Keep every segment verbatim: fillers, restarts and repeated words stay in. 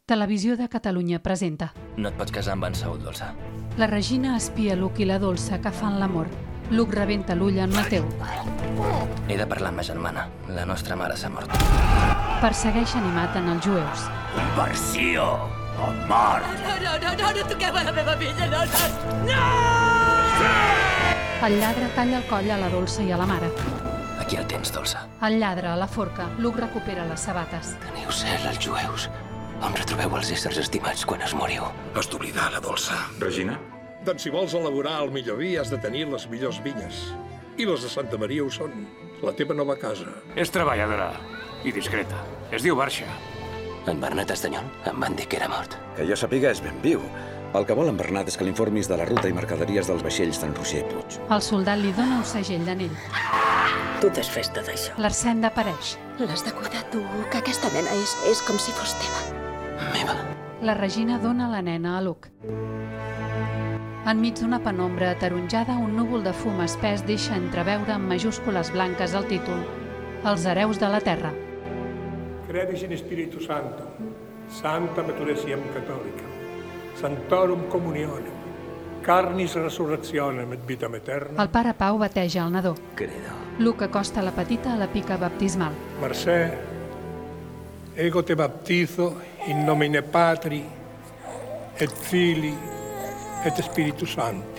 Televisió de Catalunya presenta. No et pots casar amb en Saúl, Dolça. La Regina espia Luc i la Dolça que fan l'amor. Luc rebenta l'ull en Mateu. He de parlar amb ma germana. La nostra mare s'ha mort. Persegueixen i maten els jueus. Conversió o mort. No, no, no, no, no toqueu a la meva filla, no, no, no! El lladre talla el coll a la Dolça i a la mare. Aquí el tens, Dolça. El lladre a la forca. Luc recupera les sabates. Teniu cel, els jueus. On retrobeu els éssers estimats quan es moriu? Has d'oblidar la Dolça. Regina? Doncs si vols elaborar el millor vi has de tenir les millors vinyes. I les de Santa Maria ho són. La teva nova casa. És treballadora i discreta. Es diu Barxa. En Bernat Estanyol em van dir que era mort. Que jo sàpiga és ben viu. El que vol en Bernat és que l'informis de la ruta i mercaderies dels vaixells d'en Roger Puig. El soldat li dona un segell d'anell. Tu t'has festa d'això. L'Arsène apareix. L'has de cuidar tu, que aquesta nena és, és com si fos teva. Meva. La Regina dona la nena a Luc. Enmig d'una penombra ataronjada, un núvol de fum espès deixa entreveure amb majúscules blanques el títol: Els hereus de la terra. Credis in Spiritu Santo, Santa Maturesiam Catholica, Santorum Communionem, Carnis Resurrectionem et Vitam Aeterna. El pare Pau bateja el nadó. Credo. Luc acosta la petita a la pica baptismal. Mercè, ego te baptizo in nomine Patri et Filii et Spiritu Santi.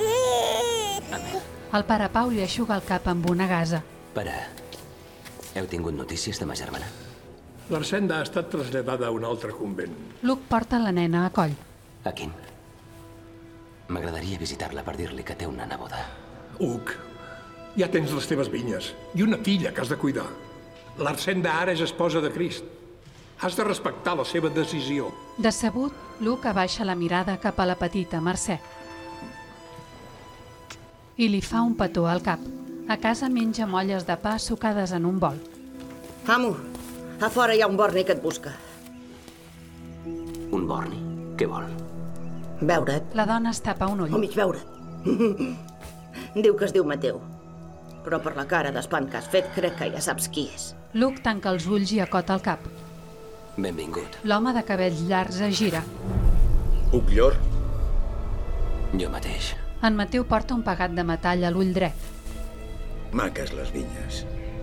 El pare Pau li eixuga el cap amb una gasa. Pare, heu tingut notícies de ma germana? L'Arsène ha estat traslladada a un altre convent. Luc porta la nena a coll. A quin? M'agradaria visitar-la per dir-li que té una neboda. Uc, ja tens les teves vinyes i una filla que has de cuidar. L'Arsène d'ara és esposa de Crist. Has de respectar la seva decisió. Decebut, Luc abaixa la mirada cap a la petita Mercè. I li fa un petó al cap. A casa menja molles de pa sucades en un bol. Amo, a fora hi ha un borni que et busca. Un borni? Què vol? Veure't. La dona es tapa un O ull. mig veure't. Diu que es diu Mateu. Però per la cara d'espant que has fet, crec que ja saps qui és. Luc tanca els ulls i acota el cap. Benvingut. L'home de cabells llargs es gira. Puc llor? Jo mateix. En Mateu porta un pegat de metall a l'ull dret. Maques les vinyes.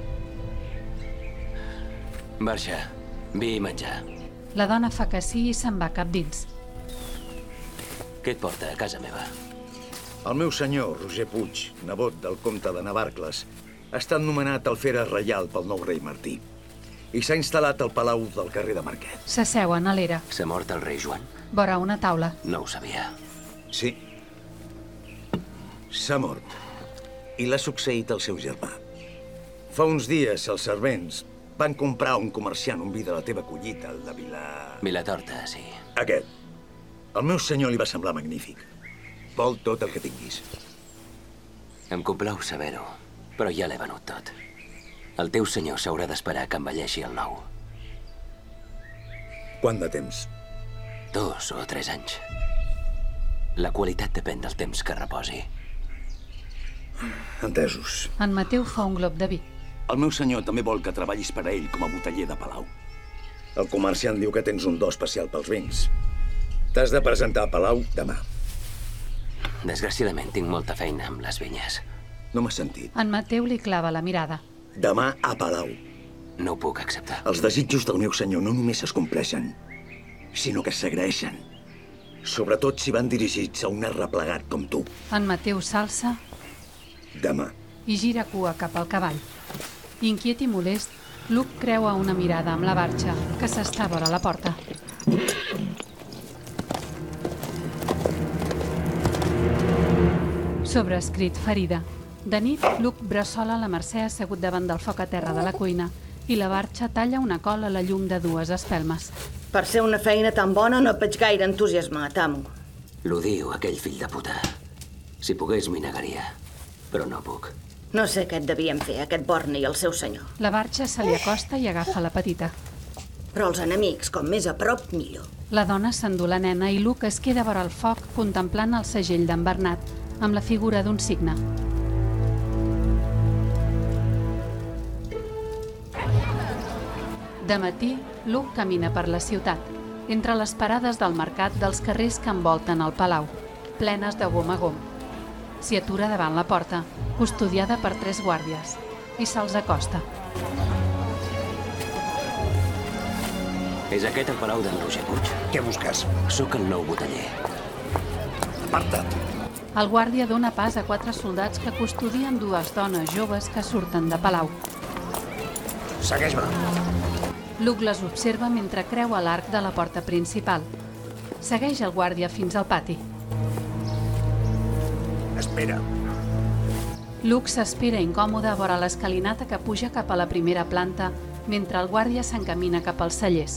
Barxa, vi i menjar. La dona fa que sí i se'n va cap dins. Què et porta a casa meva? El meu senyor, Roger Puig, nebot del comte de Navarcles, ha estat nomenat alferes reial pel nou rei Martí i s'ha instal·lat al palau del carrer de Marquet. S'asseuen a l'era. S'ha mort el rei Joan? Vora una taula. No ho sabia. Sí. S'ha mort i l'ha succeït el seu germà. Fa uns dies els servents van comprar a un comerciant un vi de la teva collita, el de Vila... Vilatorta, sí. Aquest. El meu senyor li va semblar magnífic. Vol tot el que tinguis. Em complau saber-ho, però ja l'he venut tot. El teu senyor s'haurà d'esperar que envelleixi el nou. Quant de temps? Dos o tres anys. La qualitat depèn del temps que reposi. Entesos. En Mateu fa un glob de vi. El meu senyor també vol que treballis per a ell com a boteller de palau. El comerciant diu que tens un do especial pels vins. T'has de presentar a palau demà. Desgraciadament tinc molta feina amb les vinyes. No m'has sentit. En Mateu li clava la mirada. Demà a palau. No ho puc acceptar. Els desitjos del meu senyor no només es compleixen, sinó que s'agraeixen. Sobretot si van dirigits a un arreplegat com tu. En Mateu s'alça Demà. i gira cua cap al cavall. Inquiet i molest, Luc creua una mirada amb la Barxa, que s'està vora la porta. Sobreescrit ferida. De nit, Luc bressola la Mercè assegut davant del foc a terra de la cuina i la Barxa talla una col a la llum de dues espelmes. Per ser una feina tan bona no et veig gaire entusiasmat, amo. L'ho diu aquell fill de puta. Si pogués m'hi negaria, però no puc. No sé què et devien fer, aquest borni i el seu senyor. La Barxa se li acosta i agafa la petita. Però els enemics, com més a prop, millor. La dona s'endú la nena i Luc es queda vora el foc contemplant el segell d'en Bernat, amb la figura d'un cigne. De matí, Luc camina per la ciutat. entre les parades del mercat dels carrers que envolten el palau, plenes de gom a gom. S'hi atura davant la porta, custodiada per tres guàrdies, i se'ls acosta. És aquest el palau d'en Roger Puig? Què busques? Sóc el nou boteller. Aparta't. El guàrdia dona pas a quatre soldats que custodien dues dones joves que surten de palau. Segueix-me. Luke les observa mentre creua l'arc de la porta principal. Segueix el guàrdia fins al pati. Espera. Luke s'espera incòmode vora l'escalinata que puja cap a la primera planta mentre el guàrdia s'encamina cap als cellers.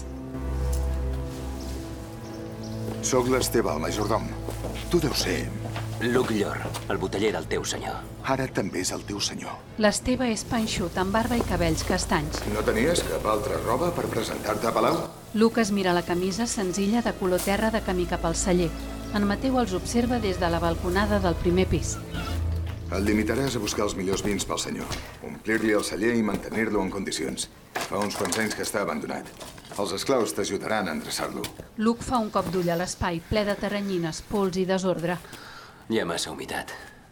Soc l'Esteve, el majordom. Tu deus ser... Luke Llor, el boteller del teu senyor. Ara també és el teu senyor. L'Esteve és panxut, amb barba i cabells castanys. No tenies cap altra roba per presentar-te a Palau? Luke es mira la camisa senzilla de color terra de camí cap al celler. En Mateu els observa des de la balconada del primer pis. El limitaràs a buscar els millors vins pel senyor, omplir-li el celler i mantenir-lo en condicions. Fa uns quants anys que està abandonat. Els esclaus t'ajudaran a endreçar-lo. Luke fa un cop d'ull a l'espai, ple de teranyines, pols i desordre. Hi ha massa humitat.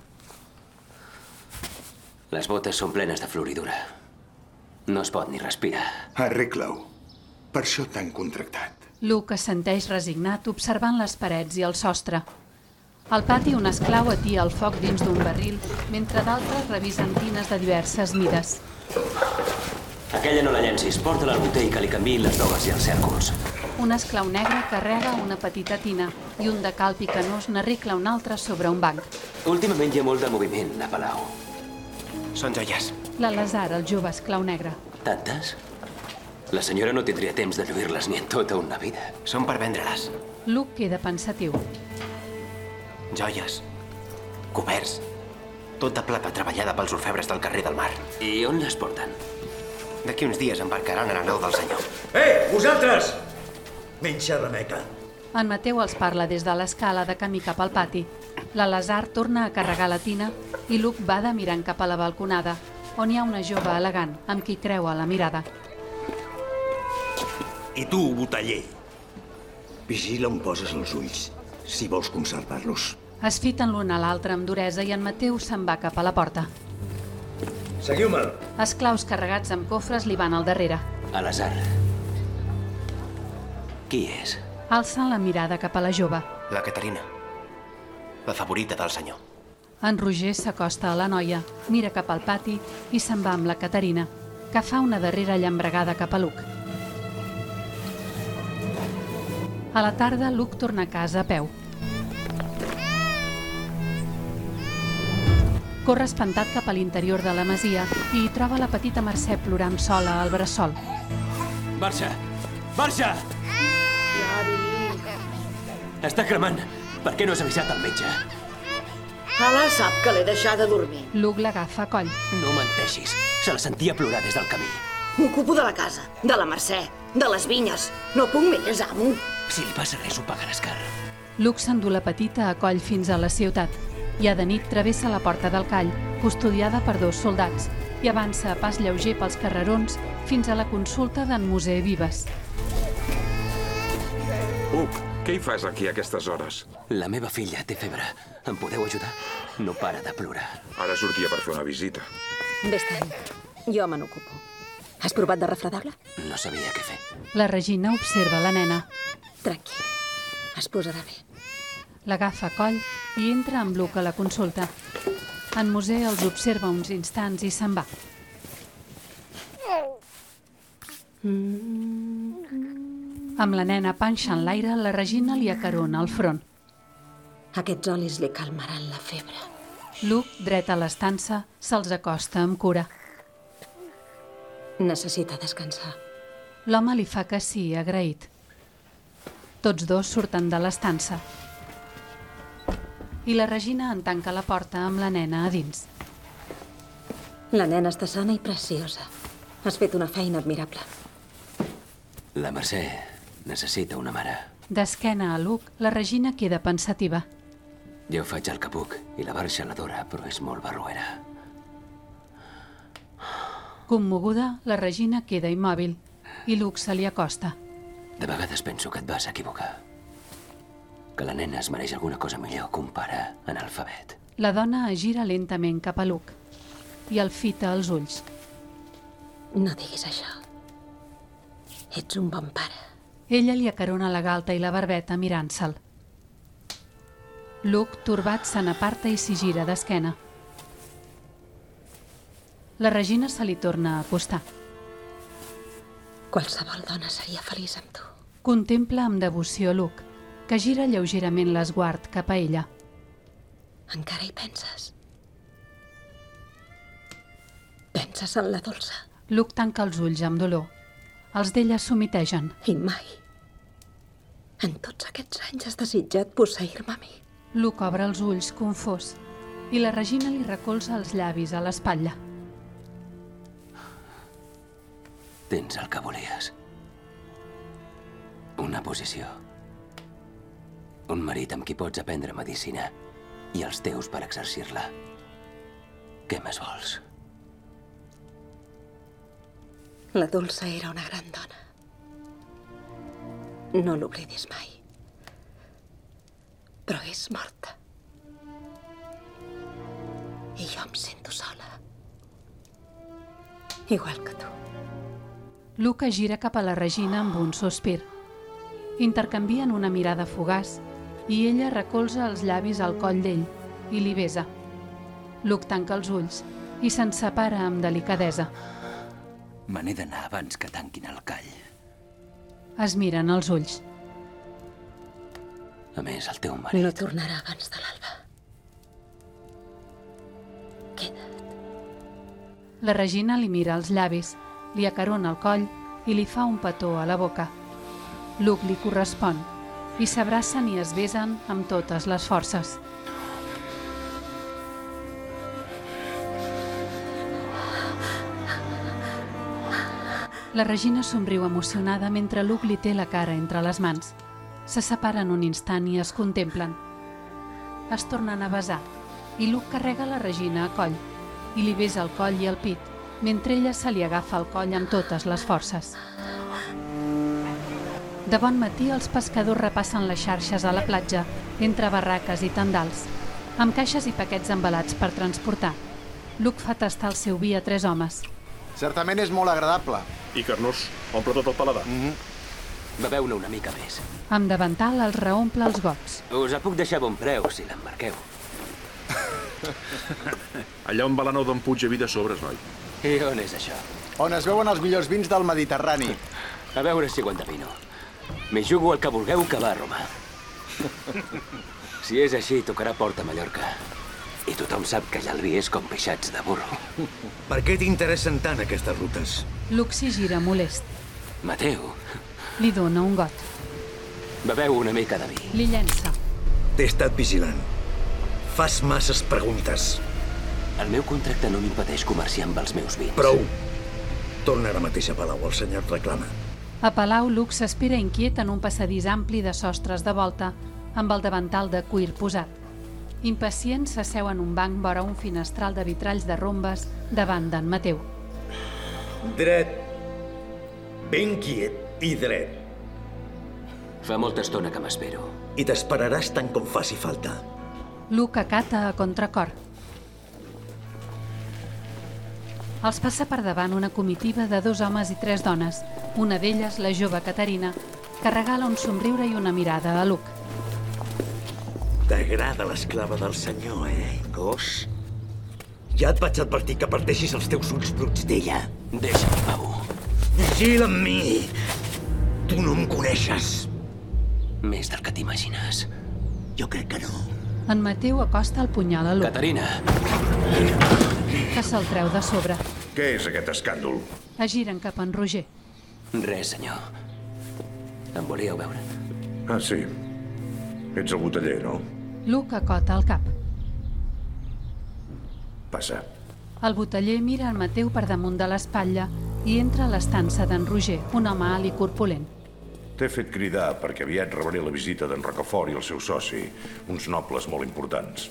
Les botes són plenes de floridura. No es pot ni respirar. Arregla-ho. Per això t'han contractat. Luke assenteix resignat, observant les parets i el sostre. Al pati, un esclau atia el foc dins d'un barril, mentre d'altres revisen tines de diverses mides. Aquella no la llencis. Porta-la al botell que li canviïn les dogues i els cèrcols. Un esclau negre carrega una petita tina i un de cal picanós n'arregla un altre sobre un banc. Últimament hi ha molt de moviment a Palau. Són joies. L'Alazar, el jove esclau negre. Tantes? La senyora no tindria temps de lluir-les ni en tota una vida. Són per vendre-les. Luke queda pensatiu. Joies. Coberts. Tot de plata treballada pels orfebres del carrer del Mar. I on les porten? D'aquí uns dies embarcaran a la nau del senyor. Ei, vosaltres! Menja remeca. En Mateu els parla des de l'escala de camí cap al pati. L'Alazar torna a carregar la tina i Luke bada mirant cap a la balconada, on hi ha una jove elegant, amb qui creua la mirada. I tu, boteller? Vigila on poses els ulls, si vols conservar-los. Es fiten l'un a l'altre amb duresa i en Mateu se'n va cap a la porta. Seguiu-me. Esclaus carregats amb cofres li van al darrere. Alazar. Qui és? Alcen la mirada cap a la jove. La Caterina. La favorita del senyor. En Roger s'acosta a la noia, mira cap al pati i se'n va amb la Caterina, que fa una darrera llambregada cap a Luke. A la tarda, Luke torna a casa a peu. Corre espantat cap a l'interior de la masia i hi troba la petita Mercè plorant sola al bressol. Marxa! Marxa! Està cremant. Per què no has avisat el metge? Ala sap que l'he deixada dormir. Luke l'agafa a coll. No menteixis. Se la sentia plorar des del camí. M'ocupo de la casa, de la Mercè, de les vinyes. No puc més, amo. Si li passa res, ho pagaràs car. Luke s'endú la petita a coll fins a la ciutat. Ja de nit travessa la porta del call, custodiada per dos soldats, i avança a pas lleuger pels carrerons fins a la consulta d'en Mosè Vives. Puc, què hi fas aquí a aquestes hores? La meva filla té febre. Em podeu ajudar? No para de plorar. Ara sortia per fer una visita. Vés-te'n. Jo me n'ocupo. Has provat de refredar-la? No sabia què fer. La Regina observa la nena. Tranquil. Es posarà bé. L'agafa a coll i entra amb Luke a la consulta. En Mosè els observa uns instants i se'n va. Amb la nena panxa en l'aire, la Regina li acarona el front. Aquests olis li calmaran la febre. Luke, dret a l'estança, se'ls acosta amb cura. Necessita descansar. L'home li fa que sí, agraït. Tots dos surten de l'estança. I la Regina en tanca la porta amb la nena a dins. La nena està sana i preciosa. Has fet una feina admirable. La Mercè necessita una mare. D'esquena a Luke, la Regina queda pensativa. Jo faig el que puc i la Barxa l'adora, però és molt barroera. Commoguda, la Regina queda immòbil i Luke se li acosta. De vegades penso que et vas equivocar. Que la nena es mereix alguna cosa millor que un pare analfabet. La dona es gira lentament cap a Luke i el fita als ulls. No diguis això. Ets un bon pare. Ella li acarona la galta i la barbeta mirant-se'l. Luke, torbat, se n'aparta i s'hi gira d'esquena. La Regina se li torna a acostar. Qualsevol dona seria feliç amb tu. Contempla amb devoció Luke, que gira lleugerament l'esguard cap a ella. Encara hi penses? Penses en la Dolça? Luke tanca els ulls amb dolor. Els d'ella s'humitegen. I mai, en tots aquests anys, has desitjat posseir-me a mi. Luke obre els ulls confós i la Regina li recolza els llavis a l'espatlla. Tens el que volies. Una posició. Un marit amb qui pots aprendre medicina i els teus per exercir-la. Què més vols? La Dolça era una gran dona. No l'oblidis mai. Però és morta. I jo em sento sola. Igual que tu. Luke gira cap a la Regina amb un sospir. Intercanvien una mirada fugaç i ella recolza els llavis al coll d'ell i li besa. Luke tanca els ulls i se'n separa amb delicadesa. Me n'he d'anar abans que tanquin el call. Es miren als ulls. A més, el teu marit... No tornarà abans de l'alba. Queda't. La Regina li mira els llavis, li acarona el coll i li fa un petó a la boca. Luke li correspon i s'abracen i es besen amb totes les forces. La Regina somriu emocionada mentre Luke li té la cara entre les mans. Se separen un instant i es contemplen. Es tornen a besar i Luke carrega la Regina a coll i li besa el coll i el pit, mentre ella se li agafa el coll amb totes les forces. De bon matí els pescadors repassen les xarxes a la platja, entre barraques i tendals, amb caixes i paquets embalats per transportar. Luke fa tastar el seu vi a tres homes. Certament és molt agradable. I carnós, omple tot el paladar. Mm-hmm. Beveu-ne una mica més. Amb davantal els reomple els gots. Us el puc deixar a bon preu, si l'embarqueu. Allà on va la nou d'en Puig hi havia de sobres, noi. I on és això? On es veuen els millors vins del Mediterrani. A veure si ho endevino. M'hi jugo el que vulgueu que va a Roma. Si és així, tocarà Porta Mallorca. I tothom sap que allà el vi és com peixats de burro. Per què t'interessen tant aquestes rutes? Luke s'hi gira molest. Mateu. Li dona un got. Beveu una mica de vi. Li llença. T'he estat vigilant. Fas masses preguntes. El meu contracte no m'impedeix comerciar amb els meus vins. Prou. Torna ara mateix a Palau, el senyor et reclama. A Palau, Luke s'espera inquiet en un passadís ampli de sostres de volta, amb el davantal de cuir posat. Impacient, s'asseu en un banc vora un finestral de vitralls de rombes davant d'en Mateu. Dret. Ben quiet i dret. Fa molta estona que m'espero. I t'esperaràs tant com faci falta. Luke acata a contracor. Els passa per davant una comitiva de dos homes i tres dones, una d'elles, la jove Caterina, que regala un somriure i una mirada a Luke. T'agrada l'esclava del senyor, eh, gos? Ja et vaig advertir que parteixis els teus ulls bruts d'ella. Deixa'm, Pau. Vigila amb mi. Tu no em coneixes. Més del que t'imagines. Jo crec que no. En Mateu acosta el punyal a Luke. Caterina! Que se'l treu de sobre. Què és aquest escàndol? Es giren cap a en Roger. Res, senyor. Em volíeu veure? Ah, sí. Ets el boteller, no? Luke acota el cap. Passa. El boteller mira en Mateu per damunt de l'espatlla i entra a l'estança d'en Roger, un home alt i corpulent. T'he fet cridar perquè aviat rebré la visita d'en Rocafort i el seu soci, uns nobles molt importants.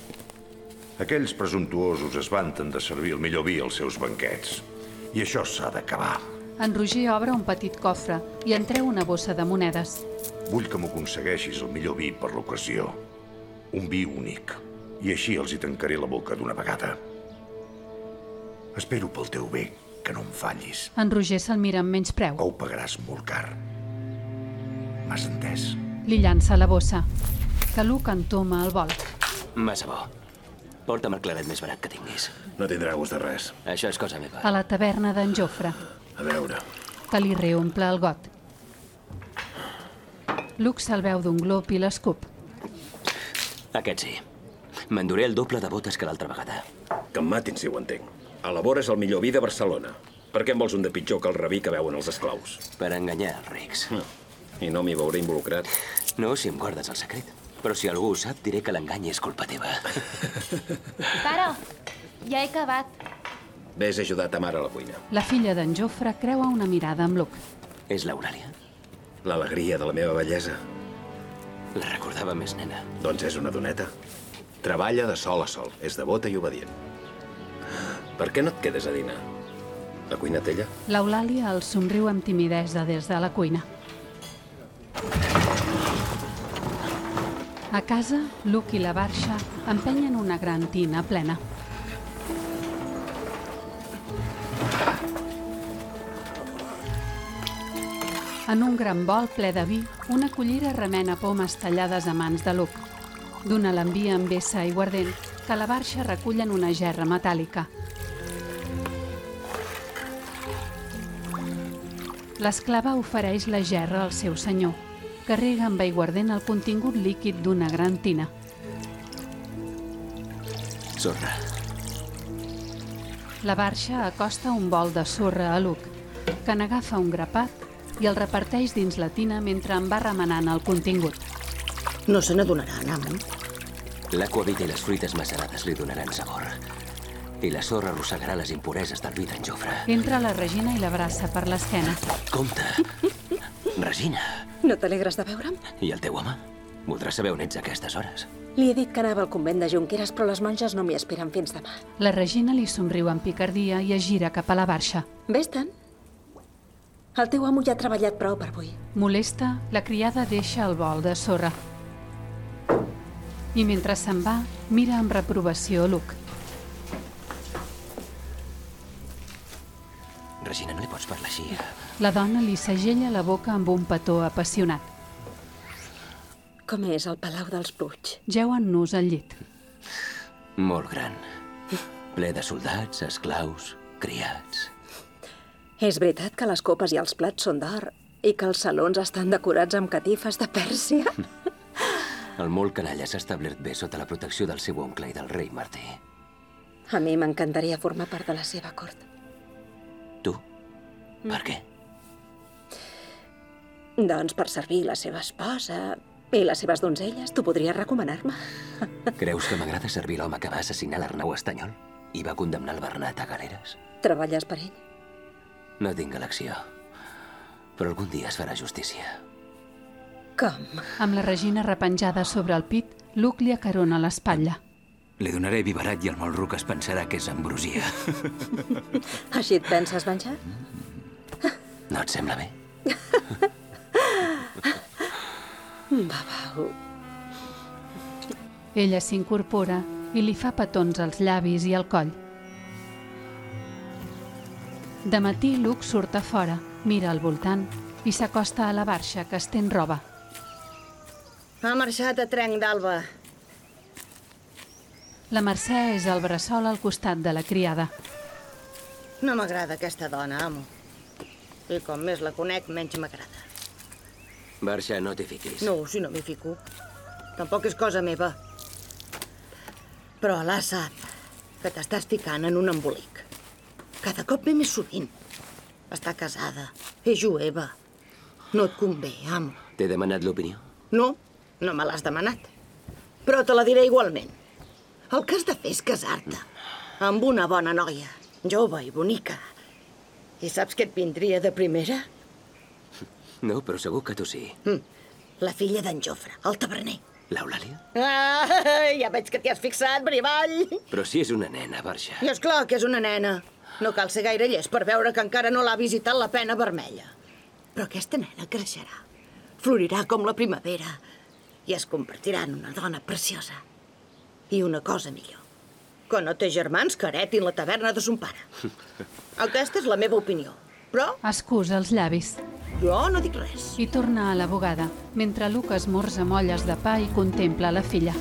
Aquells presumptuosos es vanten de servir el millor vi als seus banquets. I això s'ha d'acabar. En Roger obre un petit cofre i en treu una bossa de monedes. Vull que m'aconsegueixis el millor vi per l'ocasió. Un vi únic. I així els hi tancaré la boca d'una vegada. Espero pel teu bé que no em fallis. En Roger se'l mira amb menyspreu. O ho pagaràs molt car. M'has entès? Li llança la bossa, que Luke entoma al vol. Massa bo. Porta'm el claret més barat que tinguis. No tindrà gust de res. Això és cosa meva. A la taverna d'en Jofre, A veure... que li reomple el got. Luke se'l veu d'un glop i l'escup. Aquest sí. M'enduré el doble de botes que l'altra vegada. Que em matin si ho entenc. A la vora és el millor vi de Barcelona. Per què en vols un de pitjor que el rabí que veuen els esclaus? Per enganyar els rics. I no m'hi veuré involucrat. No, si em guardes el secret. Però si algú ho sap, diré que l'engany és culpa teva. Pare, ja he acabat. Ves a ajudar ta mare a la cuina. La filla d'en Jofre creua una mirada amb Luke. És l'Eulàlia? L'alegria de la meva bellesa. La recordava més nena. Doncs és una doneta. Treballa de sol a sol. És devota i obedient. Per què no et quedes a dinar? La cuina té ella? L'Eulàlia el somriu amb timidesa des de la cuina. A casa, Luke i la Barxa empenyen una gran tina plena. En un gran bol ple de vi, una cullera remena pomes tallades a mans de Luke. D'una l'envia amb vessa aiguardent, que la Barxa recull en una gerra metàl·lica. L'esclava ofereix la gerra al seu senyor, que rega amb aiguardent el contingut líquid d'una gran tina. Sorra. La Barxa acosta un bol de sorra a Luke, que n'agafa un grapat i el reparteix dins la tina mentre en va remenant el contingut. No se n'adonaran, amo. L'aquavit i les fruites macerades li donaran sabor. I la sorra arrossegarà les impureses del vi d'en Jofre. Entra la Regina i l'abraça per l'esquena. Compte! Regina! No t'alegres de veure'm? I el teu home? Voldrà saber on ets a aquestes hores. Li he dit que anava al convent de Junqueras, però les monges no m'hi esperen fins demà. La Regina li somriu amb picardia i es gira cap a la Barxa. Vés-te'n. El teu amo ja ha treballat prou per avui. Molesta, la criada deixa el bol de sorra. I mentre se'n va, mira amb reprovació Luke. Regina, no li pots parlar així. La dona li segella la boca amb un petó apassionat. Com és el Palau dels Puig? Jeuen nus al llit. Molt gran. Ple de soldats, esclaus, criats. És veritat que les copes i els plats són d'or i que els salons estan decorats amb catifes de Pèrsia? El molt canalla s'ha establert bé sota la protecció del seu oncle i del rei Martí. A mi m'encantaria formar part de la seva cort. Tu? Per què? Doncs per servir la seva esposa i les seves donzelles. Tu podries recomanar-me. Creus que m'agrada servir l'home que va assassinar l'Arnau Estanyol i va condemnar el Bernat a galeres? Treballes per ell? No tinc elecció, però algun dia es farà justícia. Com? Amb la Regina repenjada sobre el pit, Luke li acarona l'espatlla. Li donaré biberat i el Malruc es pensarà que és ambrosia. Així et penses venjar? No et sembla bé? Babau. Ella s'incorpora i li fa petons als llavis i al coll. De matí, Luke surt a fora, mira al voltant i s'acosta a la Barxa, que estén roba. Ha marxat a trenc d'alba. La Mercè és al bressol al costat de la criada. No m'agrada aquesta dona, amo. I com més la conec, menys m'agrada. Barxa, no t'hi fiquis. No, si no m'hi fico. Tampoc és cosa meva. Però Alà sap que t'estàs ficant en un embolic. Cada cop ve més sovint. Està casada, és jueva. No et convé, amo. T'he demanat l'opinió? No, no me l'has demanat. Però te la diré igualment. El que has de fer és casar-te amb una bona noia, jove i bonica. I saps què et vindria de primera? No, però segur que tu sí. Mm. La filla d'en Jofre, el taverner. L'Eulàlia? Ah, ja veig que t'hi has fixat, brivall. Però si és una nena, Barxa. I és clar que és una nena. No cal ser gaire llest per veure que encara no l'ha visitat la pena vermella. Però aquesta nena creixerà, florirà com la primavera i es convertirà en una dona preciosa. I una cosa millor, que no té germans que heretin la taverna de son pare. Aquesta és la meva opinió, però... Escusa els llavis. Jo no dic res. I torna a la bugada, mentre Luc esmorza molles de pa i contempla la filla.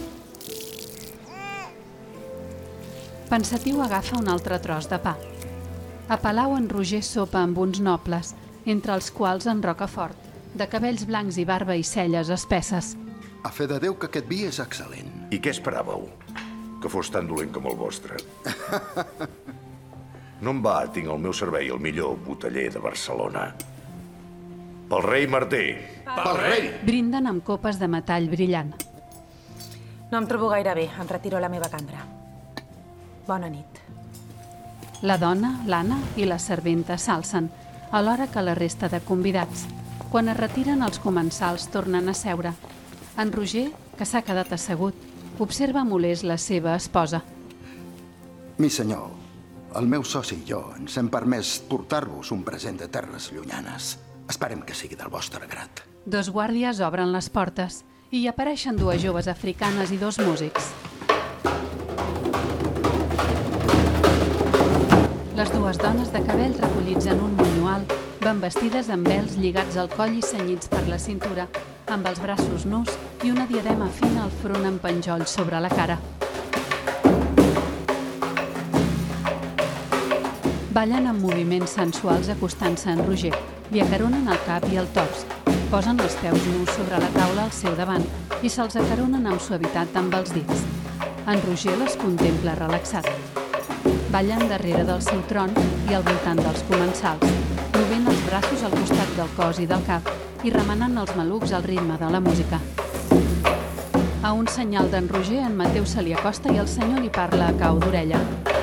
Pensatiu agafa un altre tros de pa. A Palau en Roger sopa amb uns nobles, entre els quals en Rocafort, de cabells blancs i barba i celles espesses. A fe de Déu que aquest vi és excel·lent. I què esperàveu? Que fos tan dolent com el vostre. No em va, tinc al meu servei el millor boteller de Barcelona. Pel rei Martí. Pel rei! Brinden amb copes de metall brillant. No em trobo gaire bé. Em retiro a la meva cambra. Bona nit. La dona, l'Anna i la serventa s'alcen, alhora que la resta de convidats. Quan es retiren, els comensals tornen a seure. En Roger, que s'ha quedat assegut, observa molest la seva esposa. Mi senyor, el meu soci i jo ens hem permès portar-vos un present de terres llunyanes. Esperem que sigui del vostre grat. Dos guàrdies obren les portes i hi apareixen dues joves africanes i dos músics. Les dues dones de cabells recollits en un monyoal van vestides amb vels lligats al coll i cenyits per la cintura, amb els braços nus i una diadema fina al front amb penjolls sobre la cara. Ballen amb moviments sensuals acostant-se a en Roger, li acaronen el cap i el tors, posen els peus nus sobre la taula al seu davant i se'ls acaronen amb suavitat amb els dits. En Roger les contempla relaxat. Ballen darrere del seu tron i al voltant dels comensals, movent els braços al costat del cos i del cap i remenant els malucs al ritme de la música. A un senyal d'en Roger, en Mateu se li acosta i el senyor li parla a cau d'orella.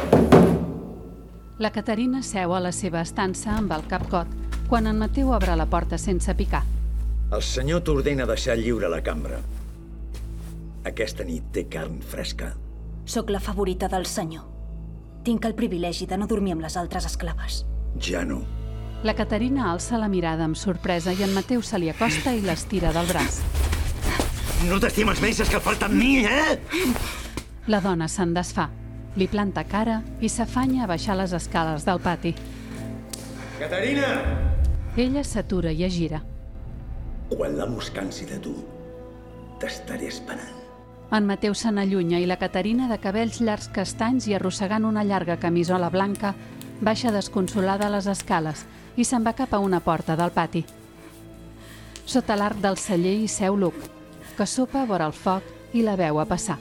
La Caterina seu a la seva estança amb el cap cot, quan en Mateu obre la porta sense picar. El senyor t'ordena deixar lliure la cambra. Aquesta nit té carn fresca. Soc la favorita del senyor. Tinc el privilegi de no dormir amb les altres esclaves. Ja no. La Caterina alça la mirada amb sorpresa i en Mateu se li acosta i l'estira del braç. No t'estimes més que falta amb mi, eh? La dona se'n desfà, li planta cara i s'afanya a baixar les escales del pati. Caterina! Ella s'atura i es gira. Quan l'amo es cansi de tu, t'estaré esperant. En Mateu se n'allunya i la Caterina, de cabells llargs castanys i arrossegant una llarga camisola blanca, baixa desconsolada les escales i se'n va cap a una porta del pati. Sota l'arc del celler hi seu Luc, que sopa vora el foc i la veu a passar.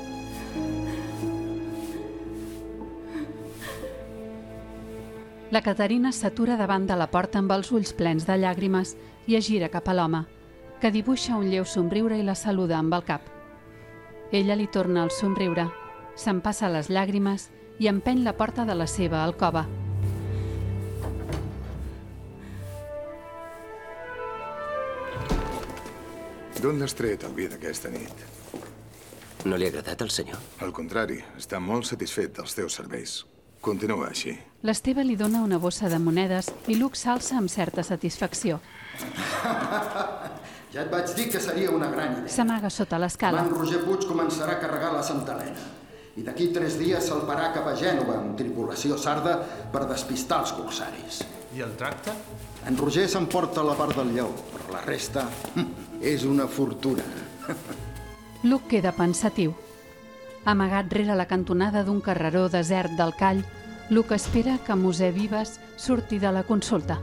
La Caterina s'atura davant de la porta amb els ulls plens de llàgrimes i es gira cap a l'home, que dibuixa un lleu somriure i la saluda amb el cap. Ella li torna el somriure, s'empassa les llàgrimes i empeny la porta de la seva alcova. D'on l'has tret, el vi d'aquesta nit? No li ha agradat al senyor? Al contrari, està molt satisfet dels teus serveis. Continua així. L'Esteve li dona una bossa de monedes i Luc s'alça amb certa satisfacció. Ja et vaig dir que seria una gran idea. S'amaga sota l'escala. En Roger Puig començarà a carregar la Santa Helena. I d'aquí tres dies salparà cap a Gènova amb tripulació sarda per despistar els corsaris. I el tracte? En Roger s'emporta la part del lleó, però la resta és una fortuna. Luc queda pensatiu. Amagat rere la cantonada d'un carreró desert del Call, Luc espera que Mosè Vives surti de la consulta.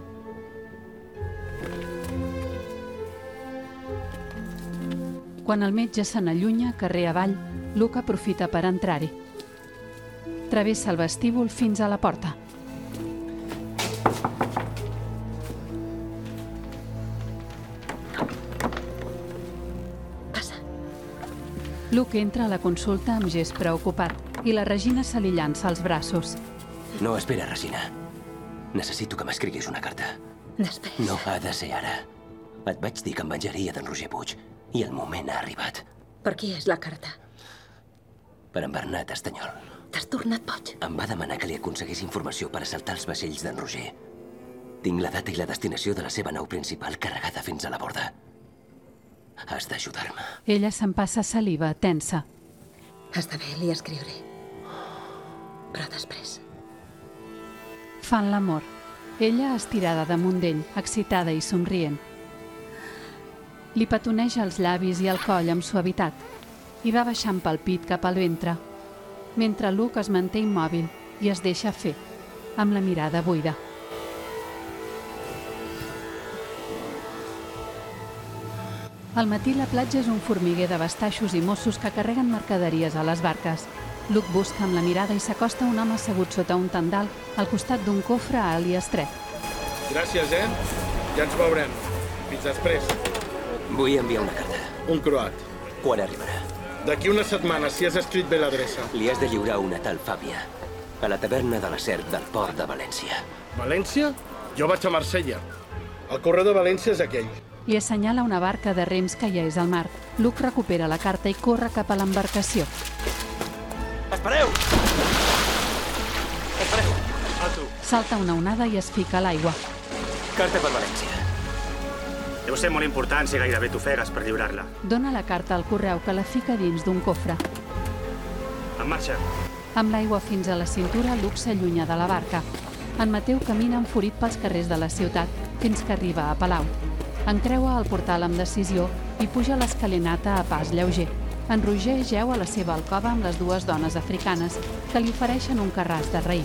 Quan el metge se n'allunya, carrer avall, Luc aprofita per entrar-hi. Travessa el vestíbul fins a la porta. Passa. Luc entra a la consulta amb gest preocupat i la Regina se li llança als braços. No, espera, Regina. Necessito que m'escriguis una carta. Després. No ha de ser ara. Et vaig dir que em venjaria d'en Roger Puig i el moment ha arribat. Per qui és la carta? Per en Bernat Estanyol. T'has tornat boig. Em va demanar que li aconseguís informació per assaltar els vaixells d'en Roger. Tinc la data i la destinació de la seva nau principal carregada fins a la borda. Has d'ajudar-me. Ella s'empassa saliva, tensa. Està bé, li escriuré. Però després. Fan l'amor. Ella estirada damunt d'ell, excitada i somrient. Li petoneja els llavis i el coll amb suavitat i va baixant pel pit cap al ventre, mentre Luke es manté immòbil i es deixa fer, amb la mirada buida. Al matí la platja és un formiguer de bastaixos i mossos que carreguen mercaderies a les barques. Luke busca amb la mirada i s'acosta un home assegut sota un tendal al costat d'un cofre alt i estret. Gràcies, eh? Ja ens veurem. Fins després. Vull enviar una carta. Un croat. Quan arribarà? D'aquí una setmana, si has escrit bé l'adreça. Li has de lliurar una tal Fàbia, a la taverna de la Serp del port de València. València? Jo vaig a Marsella. El correu de València és aquell. Li assenyala una barca de rems que ja és al mar. Luke recupera la carta i corre cap a l'embarcació. Espereu! Espereu! Alto. Salta una onada i es fica a l'aigua. Carta per València. Deu ser molt important si gairebé t'ofegues per lliurar-la. Dona la carta al correu que la fica dins d'un cofre. En marxa. Amb l'aigua fins a la cintura, Luke s'allunya de la barca. En Mateu camina enfurit pels carrers de la ciutat fins que arriba a Palau. Encreua el portal amb decisió i puja l'escalinata a pas lleuger. En Roger jeu a la seva alcova amb les dues dones africanes que li ofereixen un carràs de raïm.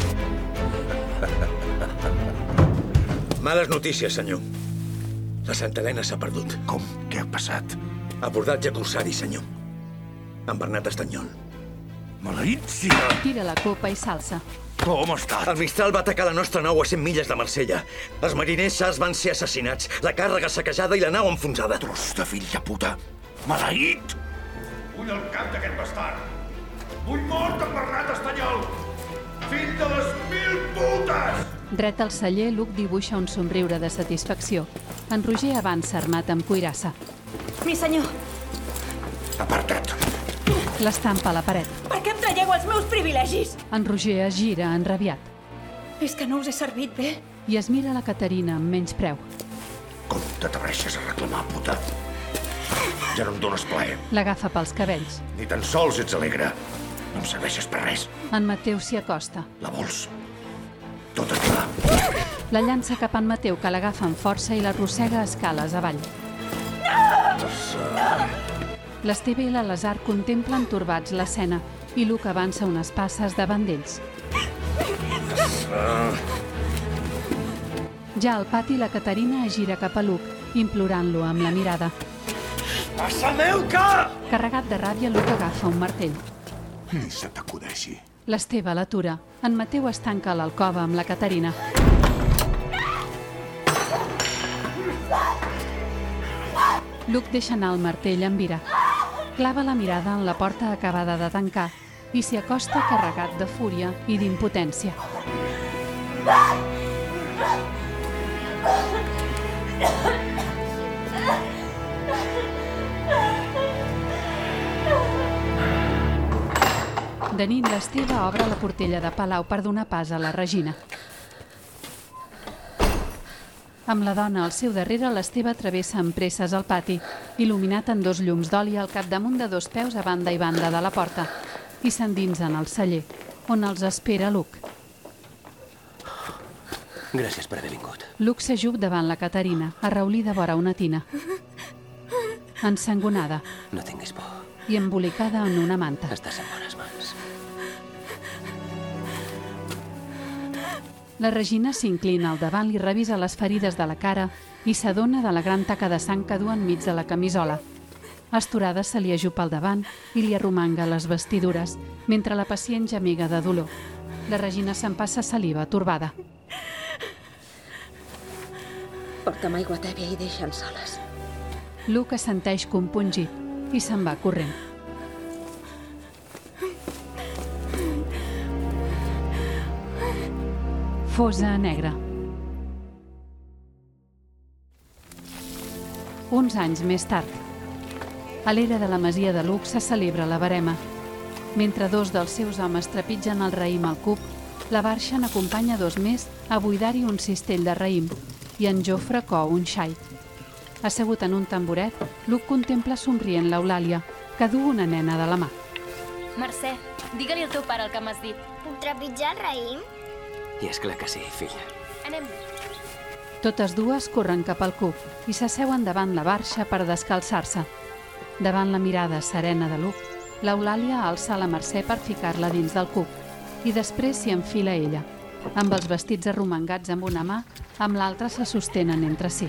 Males notícies, senyor. La Santa Helena s'ha perdut. Com? Què ha passat? Abordatge corsari, senyor. En Bernat Estanyol. Maleïtsia! Tira la copa i s'alça. Com està? El Mistral va atacar la nostra nau a cent milles de Marsella. Els mariners sars van ser assassinats, la càrrega saquejada i la nau enfonsada. Tros de fill de puta! Maleït! Vull el cap d'aquest bastard! Vull mort en Bernat Estanyol! Fill de les mil putes! Dret al celler, Luke dibuixa un somriure de satisfacció. En Roger avança armat amb cuirassa. Mi senyor, Aparta't! L'estampa a la paret. per què em traieu els meus privilegis? En Roger es gira, enrabiat, És que no us he servit bé. i es mira la Caterina amb menyspreu. Com te t'abreixes a reclamar, puta? Ja no em dones plaer. L'agafa pels cabells. Ni tan sols ets alegre. No em serveixes per res. En Mateu s'hi acosta. La vols? Tota teva. La llança cap a en Mateu, que l'agafa amb força i l'arrossega escales avall. L'Esteve i l'Alazar contemplen torbats l'escena i Luke avança unes passes davant d'ells. Ja al pati, la Caterina es gira cap a Luke, implorant-lo amb la mirada. Passa el meu cap! Carregat de ràbia, Luke agafa un martell. Ni se t'acudeixi. L'Esteve l'atura. En Mateu es tanca a l'alcova amb la Caterina. Luke deixa anar el martell amb ira. Clava la mirada en la porta acabada de tancar i s'hi acosta carregat de fúria i d'impotència. De nit, l'Esteve obre la portella de Palau per donar pas a la Regina. Amb la dona al seu darrere, l'Esteve travessa amb presses el pati, il·luminat en dos llums d'oli al capdamunt de dos peus a banda i banda de la porta, i s'endinsen al celler, on els espera Luke. Gràcies per haver vingut. Luke s'ajup davant la Caterina, arraulida vora una tina. Ensangonada. No tinguis por. I embolicada en una manta. Estàs en bones mans. La Regina s'inclina al davant i revisa les ferides de la cara i s'adona de la gran taca de sang que du enmig de la camisola. Esturada se li ajupa al davant i li arromanga les vestidures, mentre la pacient gemega de dolor. La Regina s'empassa saliva torbada. Porta'm aigua tèbia i deixa'ns soles. Luke assenteix compungit i se'n va corrent. Fosa negra. Uns anys més tard, a l'era de la masia de Luke se celebra la verema. Mentre dos dels seus homes trepitgen el raïm al cup, la Barxa n'acompanya dos més a buidar-hi un cistell de raïm i en Jofre cou un xai. Assegut en un tamboret, Luc contempla somrient l'Eulàlia, que du una nena de la mà. Mercè, digue-li al teu pare el que m'has dit. Puc trepitjar el raïm? I és clar que sí, filla. Anem. Totes dues corren cap al cup i s'asseuen davant la Barxa per descalçar-se. Davant la mirada serena de Luc, l'Eulàlia alça la Mercè per ficar-la dins del cup i després s'hi enfila ella. Amb els vestits arromangats amb una mà, amb l'altra se sostenen entre si.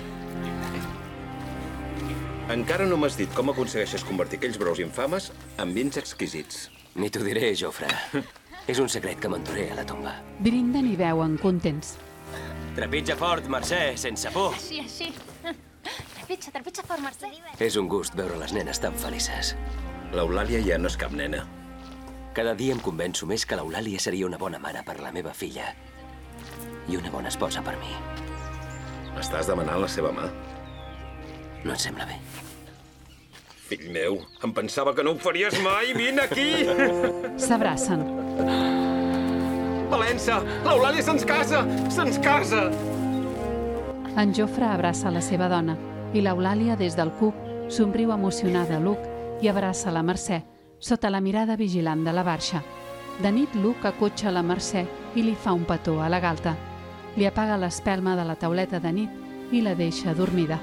Encara no m'has dit com aconsegueixes convertir aquells brous infames en vins exquisits. Ni t'ho diré, Jofre. És un secret que m'enduré a la tomba. Brinden i beuen contents. Trepitja fort, Mercè, sense por. Així, així. Trepitja, trepitja fort, Mercè. És un gust veure les nenes tan felices. L'Eulàlia ja no és cap nena. Cada dia em convenço més que l'Eulàlia seria una bona mare per la meva filla i una bona esposa per mi. Estàs demanant la seva mà? No et sembla bé? Fill meu, em pensava que no ho faries mai. Vine aquí! S'abracen. Valença, l'Eulàlia se'ns casa! Se'ns casa! En Jofre abraça la seva dona i l'Eulàlia, des del cup, somriu emocionada a Luc i abraça la Mercè, sota la mirada vigilant de la Barxa. De nit, Luc acotxa la Mercè i li fa un petó a la galta. Li apaga l'espelma de la tauleta de nit i la deixa dormida.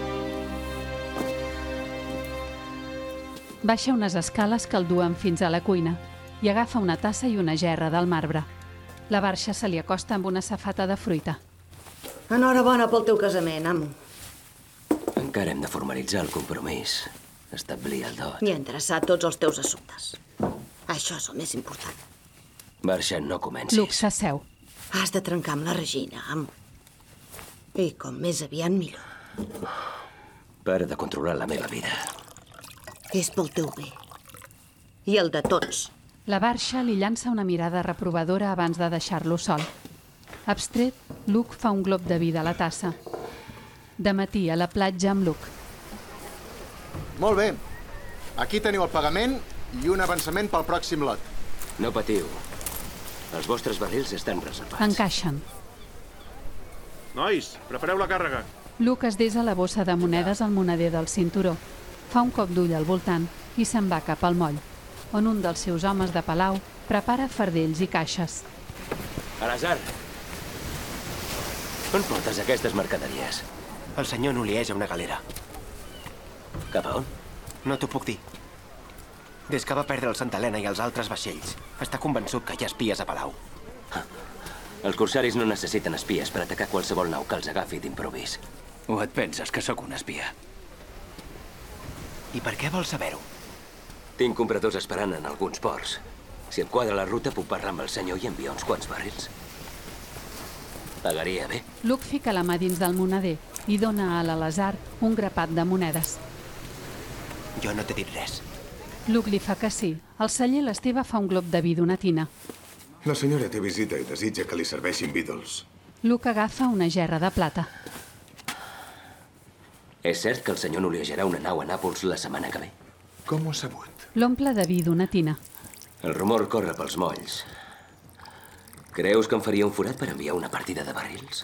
Baixa unes escales que el duen fins a la cuina i agafa una tassa i una gerra del marbre. La Barxa se li acosta amb una safata de fruita. Enhorabona pel teu casament, amo. Encara hem de formalitzar el compromís, establir el dot. I endreçar tots els teus assumptes. Això és el més important. Barxa, no comencis. Luc s'asseu. Has de trencar amb la Regina, amo. I com més aviat, millor. Para de controlar la meva vida. És pel teu bé. I el de tots. La Barxa li llança una mirada reprovadora abans de deixar-lo sol. Abstret, Luc fa un glob de vi de la tassa. De matí, a la platja amb Luc. Molt bé. Aquí teniu el pagament i un avançament pel pròxim lot. No patiu. Els vostres barrils estan reservats. Encaixen. Nois, prepareu la càrrega. Luc es desa la bossa de monedes al moneder del cinturó. Fa un cop d'ull al voltant i se'n va cap al moll, on un dels seus homes de palau prepara fardells i caixes. Alazar! On portes aquestes mercaderies? El senyor n'olieja una galera. Cap a on? No t'ho puc dir. Des que va perdre el Santa Helena i els altres vaixells, està convençut que hi ha espies a Palau. Els corsaris no necessiten espies per atacar qualsevol nau que els agafi d'improvís. O et penses que sóc un espia? I per què vols saber-ho? Tinc compradors esperant en alguns ports. Si et quadra la ruta, puc parlar amb el senyor i enviar uns quants barrils. Pagaria bé. Luc fica la mà dins del moneder i dona a l'Alazar un grapat de monedes. Jo no t'he dit res. Luc li fa que sí. Al celler l'Esteve fa un glob de vi d'una tina. La senyora té visita i desitja que li serveixin vi dolç. Luc agafa una gerra de plata. És cert que el senyor n'oliejarà una nau a Nàpols la setmana que ve? Com ho ha sabut? L'omple de vi d'una tina. El rumor corre pels molls. Creus que em faria un forat per enviar una partida de barrils?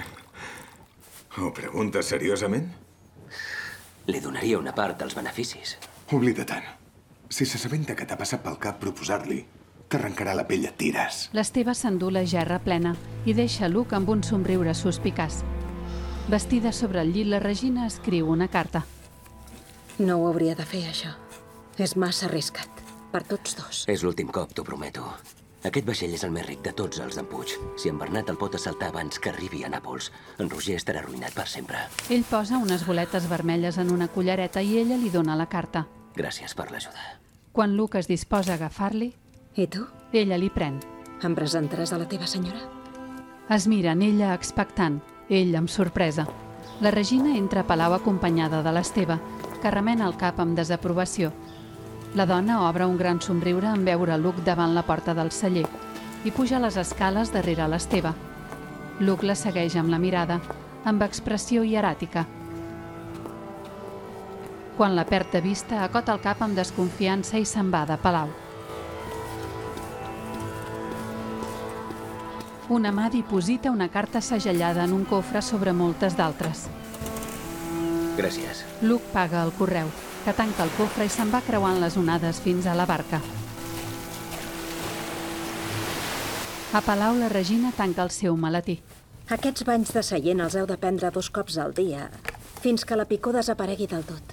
Ho preguntes seriosament? Li donaria una part dels beneficis. Oblida tant. Si s'assabenta que t'ha passat pel cap proposar-li, t'arrencarà la pell a tires. L'Esteve s'endú la gerra plena i deixa Luc amb un somriure suspicaç. Vestida sobre el llit, la Regina escriu una carta. No ho hauria de fer, això. És massa arriscat. Per tots dos. És l'últim cop, t'ho prometo. Aquest vaixell és el més ric de tots els d'en Puig. Si en Bernat el pot assaltar abans que arribi a Nàpols, en Roger estarà arruïnat per sempre. Ell posa unes boletes vermelles en una cullereta i ella li dona la carta. Gràcies per l'ajuda. Quan Luc es disposa a agafar-li... I tu? Ella li pren. Em presentaràs a la teva senyora? Es miren, ella expectant, ell amb sorpresa. La Regina entra a palau acompanyada de l'Esteve, que remena el cap amb desaprovació. La dona obre un gran somriure en veure Luc davant la porta del celler i puja les escales darrere l'Esteve. Luc la segueix amb la mirada, amb expressió hieràtica. Quan la perd de vista, acota el cap amb desconfiança i se'n va de palau. Una mà diposita una carta segellada en un cofre sobre moltes d'altres. Gràcies. Luke paga el correu, que tanca el cofre i se'n va creuant les onades fins a la barca. A Palau, la Regina tanca el seu maletí. Aquests banys de seient els heu de prendre dos cops al dia, fins que la picor desaparegui del tot.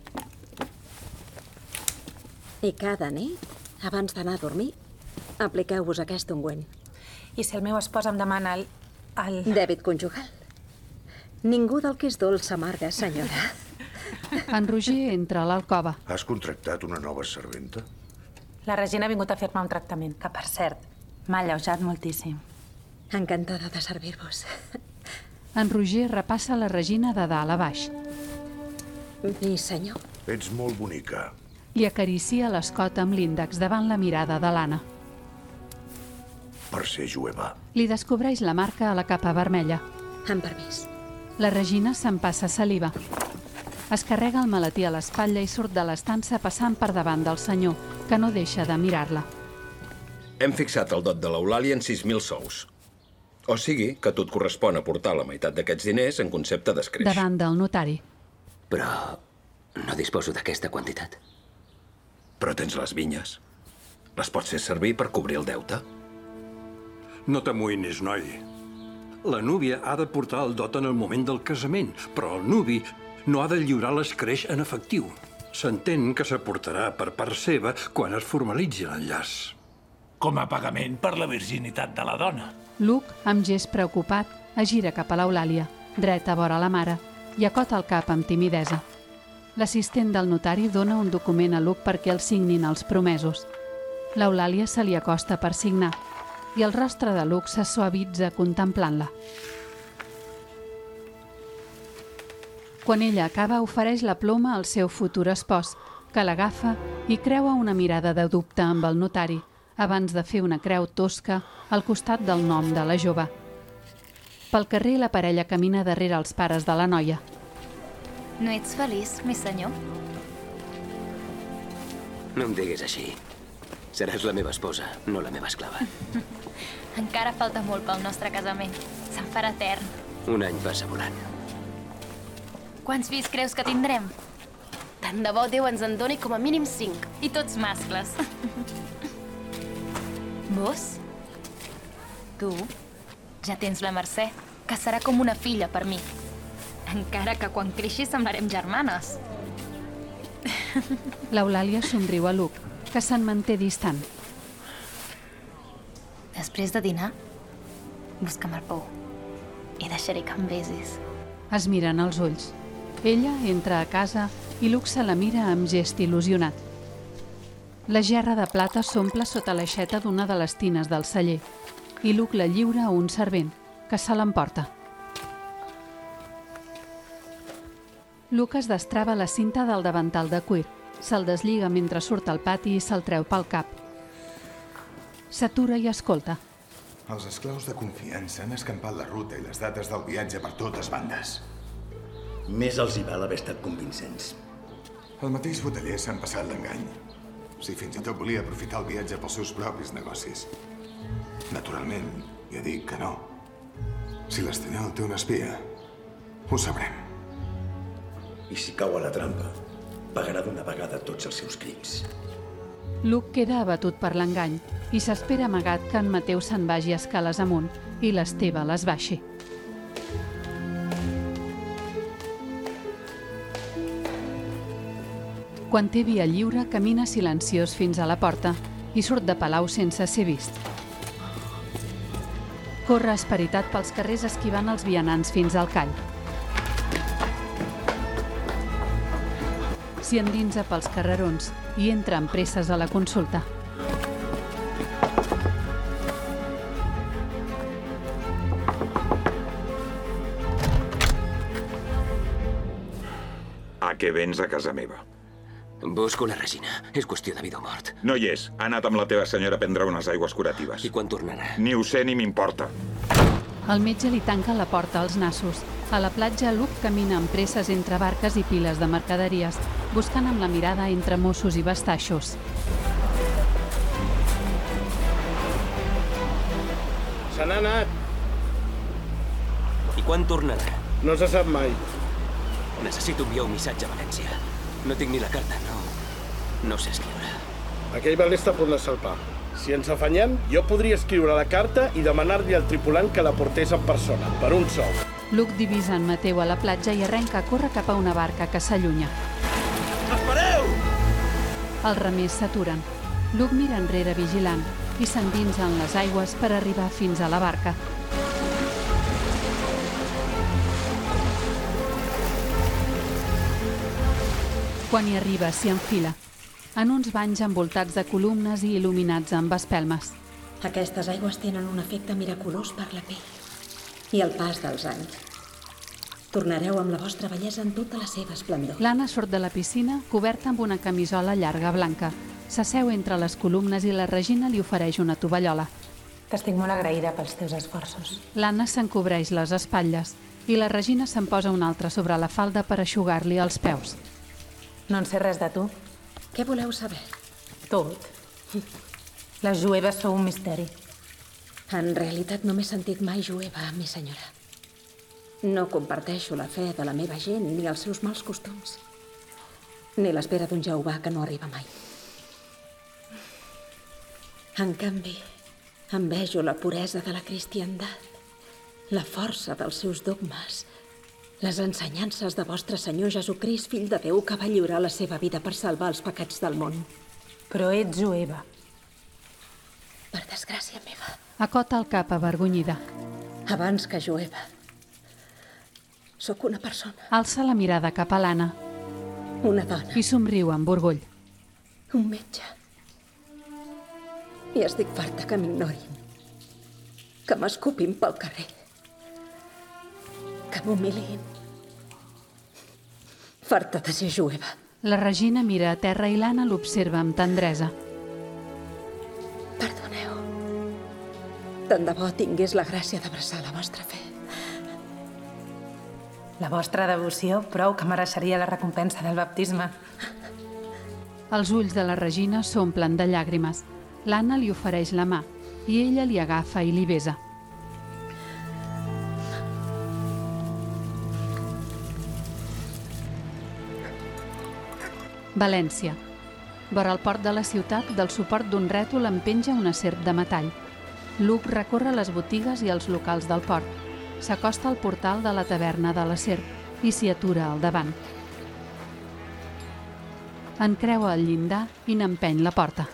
I cada nit, abans d'anar a dormir, apliqueu-vos aquest ungüent. I si el meu espòs em demana el... el... Dèbit conjugal. Ningú del que és dolç s'amarga, senyora. En Roger entra a l'alcova. Has contractat una nova serventa? La Regina ha vingut a fer-me un tractament, que, per cert, m'ha alleujat moltíssim. Encantada de servir-vos. En Roger repassa la Regina de dalt a baix. Mi senyor. Ets molt bonica. Li acaricia l'escot amb l'índex davant la mirada de l'Anna. Per ser jueva. Li descobreix la marca a la capa vermella. Amb permís. La Regina s'empassa saliva. Es carrega el maletí a l'espatlla i surt de l'estança passant per davant del senyor, que no deixa de mirar-la. Hem fixat el dot de l'Eulàlia en sis mil sous. O sigui, que tot correspon a portar la meitat d'aquests diners en concepte d'escreix. Davant del notari. Però no disposo d'aquesta quantitat. Però tens les vinyes. Les pots fer servir per cobrir el deute. No t'amoïnis, noi. La núvia ha de portar el dot en el moment del casament, però el nuvi no ha de lliurar l'escreix en efectiu. S'entén que s'aportarà per part seva quan es formalitzi l'enllaç. Com a pagament per la virginitat de la dona. Luke, amb gest preocupat, es gira cap a l'Eulàlia, dreta vora la mare, i acota el cap amb timidesa. L'assistent del notari dona un document a Luke perquè el signin els promesos. L'Eulàlia se li acosta per signar, i el rostre de Luke se suavitza contemplant-la. Quan ella acaba, ofereix la ploma al seu futur espòs, que l'agafa i creua una mirada de dubte amb el notari, abans de fer una creu tosca al costat del nom de la jove. Pel carrer, la parella camina darrere els pares de la noia. No ets feliç, mi senyor? No em diguis així. Seràs la meva esposa, no la meva esclava. Encara falta molt pel nostre casament. Se'n farà etern. Un any passa volant. Quants fills creus que tindrem? Tant de bo Déu ens en doni com a mínim cinc. I tots mascles. Vos? Tu ja tens la Mercè, que serà com una filla per mi. Encara que quan creixi semblarem germanes. L'Eulàlia somriu a Luke, que se'n manté distant. Després de dinar, busca'm el pou i deixaré que em besis. Es miren els ulls. Ella entra a casa i Luke se la mira amb gest il·lusionat. La gerra de plata s'omple sota l'aixeta d'una de les tines del celler i Luke la lliura a un servent, que se l'emporta. Luke es destrava la cinta del davantal de cuir, se'l deslliga mentre surt al pati i se'l treu pel cap. S'atura i escolta. Els esclaus de confiança han escampat la ruta i les dates del viatge per totes bandes. Més els hi val haver estat convincents. El mateix boteller s'han passat l'engany. Si fins i tot volia aprofitar el viatge pels seus propis negocis. Naturalment, ja dic que no. Si l'Estanyol té una espia, ho sabrem. I si cau a la trampa, pagarà d'una vegada tots els seus crims. Luke queda abatut per l'engany i s'espera amagat que en Mateu se'n vagi escales amunt i l'Esteve les baixi. Quan té via lliure, camina silenciós fins a la porta i surt de palau sense ser vist. Corre esperitat pels carrers esquivant els vianants fins al call. S'hi endinsa pels carrerons i entra amb presses a la consulta. A què vens a casa meva? Busco la Regina. És qüestió de vida o mort. No hi és. Ha anat amb la teva senyora a prendre unes aigües curatives. I quan tornarà? Ni ho sé ni m'importa. El metge li tanca la porta als nassos. A la platja, Luke camina amb presses entre barques i piles de mercaderies, buscant amb la mirada entre mossos i bastaixos. Se n'ha anat. I quan tornarà? No se sap mai. Necessito enviar un missatge a València. No tinc ni la carta, no... no sé escriure. Aquell valer està a punt de salpar. Si ens afanyem, jo podria escriure la carta i demanar-li al tripulant que la portés en persona, per un sou. Luke divisa en Mateu a la platja i arrenca a córrer cap a una barca que s'allunya. Espereu! Els remers s'aturen. Luke mira enrere vigilant i s'endinsa en les aigües per arribar fins a la barca. Quan hi arriba, s'hi enfila, en uns banys envoltats de columnes i il·luminats amb espelmes. Aquestes aigües tenen un efecte miraculós per la pell i el pas dels anys. Tornareu amb la vostra bellesa en tota la seva esplendor. L'Anna surt de la piscina, coberta amb una camisola llarga blanca. S'asseu entre les columnes i la Regina li ofereix una tovallola. T'estic molt agraïda pels teus esforços. L'Anna s'encobreix les espatlles i la Regina se'n posa una altra sobre la falda per eixugar-li els peus. No en sé res de tu. Què voleu saber? Tot. Les jueves sou un misteri. En realitat no m'he sentit mai jueva, mi senyora. No comparteixo la fe de la meva gent ni els seus mals costums. Ni l'espera d'un Jehovà que no arriba mai. En canvi, envejo la puresa de la cristiandat, la força dels seus dogmes, les ensenyances de vostre Senyor Jesucrist, fill de Déu, que va lliurar la seva vida per salvar els pecats del món. Però ets jueva. Per desgràcia meva. Acota el cap avergonyida. Abans que jueva, sóc una persona. Alça la mirada cap a l'Anna. Una dona. I somriu amb orgull. Un metge. I estic farta que m'ignorin. Que m'escupin pel carrer. Que m'humiliïn. Farta de ser jueva. La Regina mira a terra i l'Anna l'observa amb tendresa. Perdoneu. Tant de bo tingués la gràcia d'abraçar la vostra fe. La vostra devoció prou que mereixeria la recompensa del baptisme. Els ulls de la Regina s'omplen de llàgrimes. L'Anna li ofereix la mà i ella li agafa i li besa. València. Vora el port de la ciutat, del suport d'un rètol en penja una serp de metall. Luke recorre les botigues i els locals del port. S'acosta al portal de la taverna de la serp i s'hi atura al davant. Encreua el llindar i n'empeny la porta.